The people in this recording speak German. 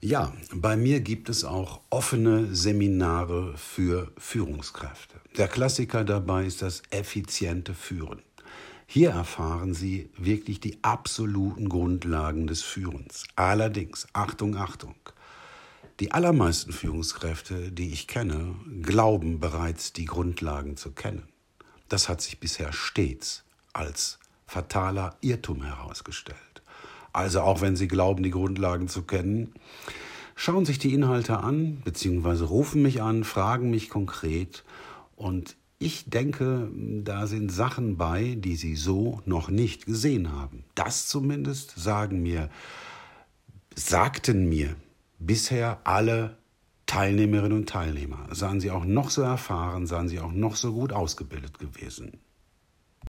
Ja, bei mir gibt es auch offene Seminare für Führungskräfte. Der Klassiker dabei ist das effiziente Führen. Hier erfahren Sie wirklich die absoluten Grundlagen des Führens. Allerdings, Achtung, Achtung, die allermeisten Führungskräfte, die ich kenne, glauben bereits die Grundlagen zu kennen. Das hat sich bisher stets als fataler Irrtum herausgestellt. Also auch wenn Sie glauben, die Grundlagen zu kennen, schauen sich die Inhalte an, beziehungsweise rufen mich an, fragen mich konkret und ich denke, da sind Sachen bei, die Sie so noch nicht gesehen haben. Das zumindest sagten mir bisher alle Teilnehmerinnen und Teilnehmer. Seien sie auch noch so erfahren, seien sie auch noch so gut ausgebildet gewesen.